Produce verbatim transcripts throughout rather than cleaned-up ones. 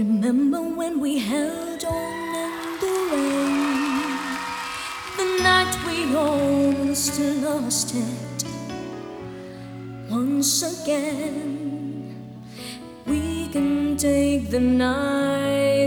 Remember when we held on in the rain, the night we almost lost it. Once again, we can take the night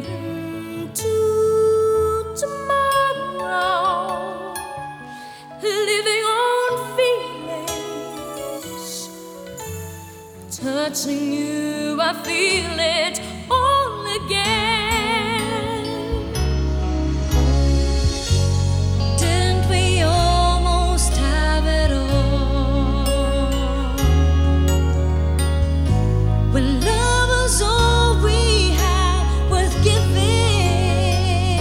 into tomorrow, living on feelings. Touching you, I feel it all again. Didn't we almost have it all? When love was all we had worth giving,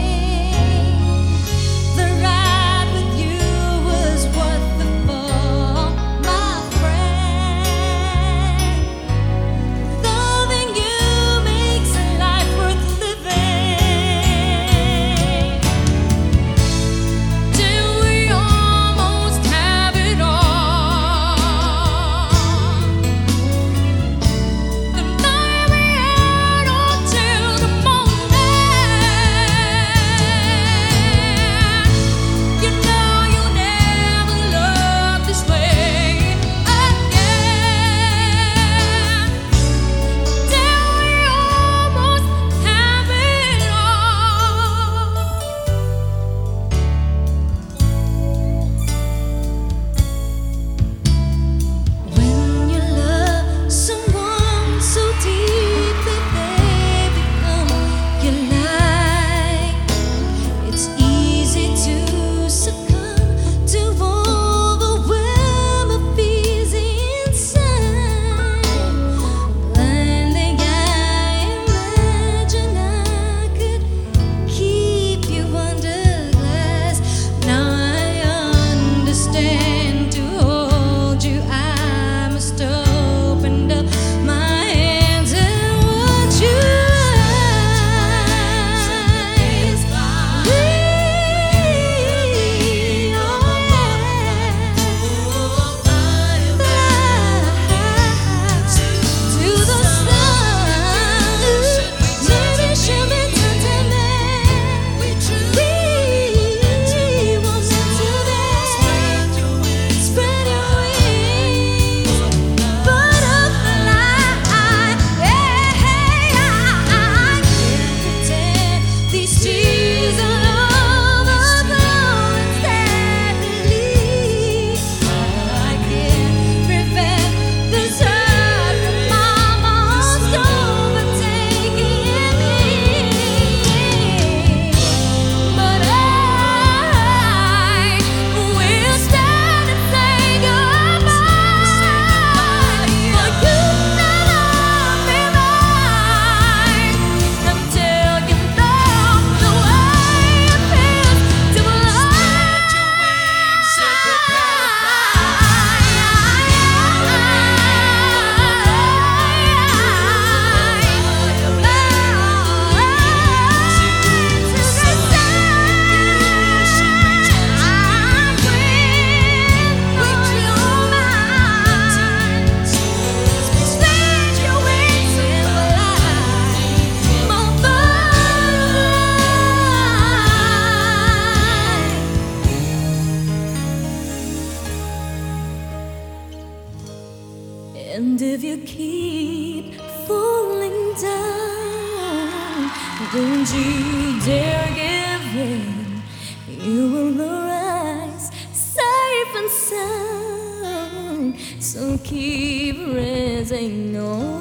the ride with you was worth the fall, my friend. Loving you makes a life worth living. Till we almost have it all. The night we had on till the morning. You know you never loved this way again. Till we almost have it all. When you love someone so deeply, they become your life. It's easy to succumb to all the web of fears inside. Blindly, I imagine I could keep you under glass. Now I understand. To hold you, I must open up my hands and watch you rise. We, oh yeah, to the sun. Maybe she'll be tender. We were meant to be. Spread your wings, butterfly. Hey, I can't pretend these tears are overflowing steadily. I can't prevent this hurt from almost overtaking me. But I will stand and say goodbye. For you never be mine until you know the way it feels to And if you keep falling down, don't you dare give in. You will arise safe and sound. So keep raising on.